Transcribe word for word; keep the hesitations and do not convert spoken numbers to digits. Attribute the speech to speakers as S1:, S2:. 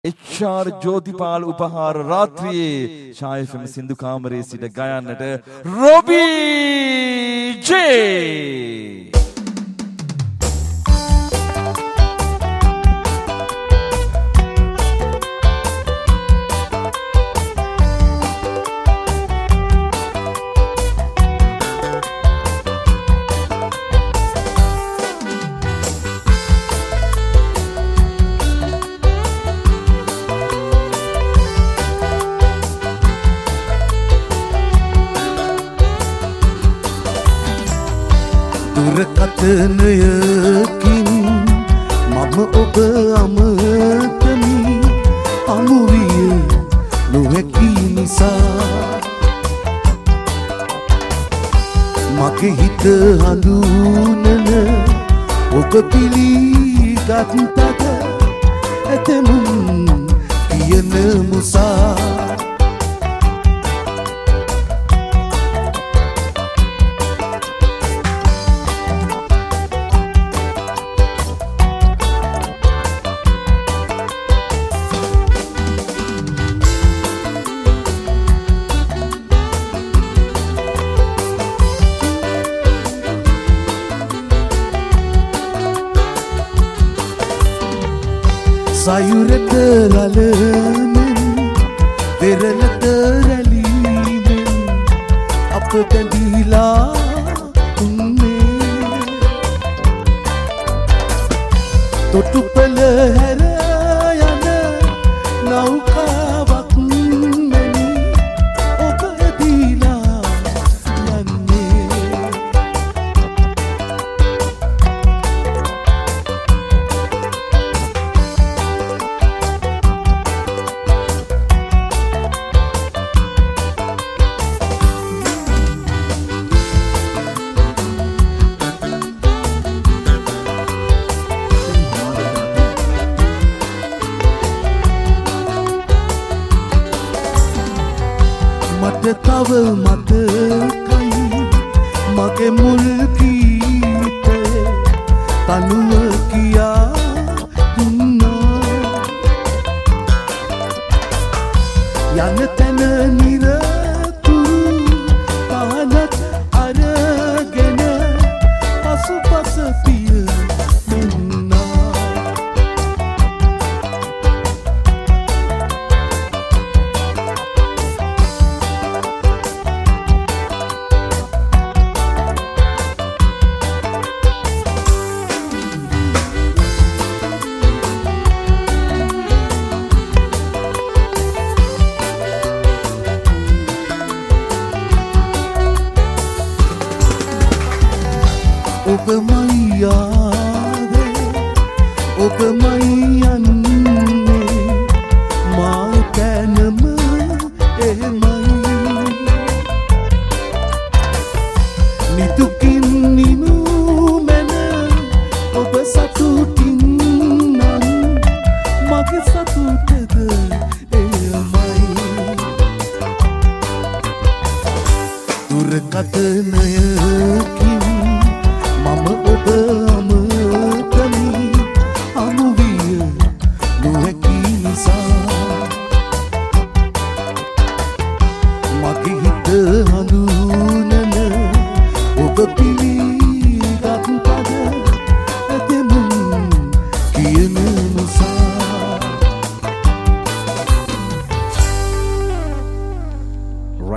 S1: H R Jothipala උපහාර රාත්‍රියේ ෂා F M සින්දු කාමරයේ සිට ගයන්නට රොබී ජේ
S2: දුරකථනයකින් මම ඔබ අමතමි අමුවිය නොහැකි නිසා මගේ හිත හඳුනන ඔබ පිළිගත්තද ඇතමුන් කියන මුසා සයුරට ලලමෙන් පෙරලට රැලීමෙන් අප බැඳීලා උන්නේ තොටුපළ හැර යන නෞකාවක් මෙනි ඔබ ඇදීලා යන්නේ තව මතකයි මගේ මුල් ගීතේ තනුව කියා දුන්නා යන තැන නිරතුරු පහනක් අරගෙන පසුපස පිය මෙන්නා ඔබමයි ආවේ ඔබමයි යන්නේ මා කැනම එහෙමයි නිදුකින් නිනු මැන ඔබ සතුටින් නම් මගේ සතුටද එයමයි දුරකථනයකින්